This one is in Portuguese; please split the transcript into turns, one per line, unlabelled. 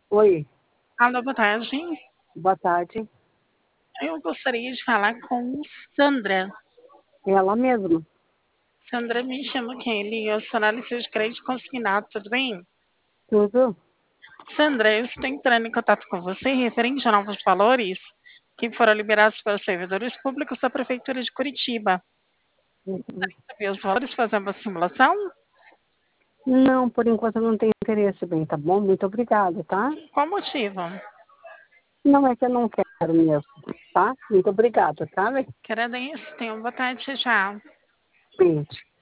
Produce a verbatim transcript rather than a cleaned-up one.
Oi,
Alô, boa tarde.
boa tarde.
Eu gostaria de falar com Sandra.
Ela mesma.
Sandra, me chama Kelly, eu sou analista de crédito consignado, tudo bem?
Tudo?
Sandra, eu estou entrando em contato com você referente a novos valores que foram liberados pelos servidores públicos da Prefeitura de Curitiba.
Uhum.
Saber os valores, fazer uma simulação?
Não, por enquanto eu não tenho interesse bem, tá bom? Muito obrigada, tá?
Qual o motivo?
Não é que eu não quero mesmo, tá? Muito obrigada, tá?
Quero isso, tenha uma boa tarde, tchau.
Beijo.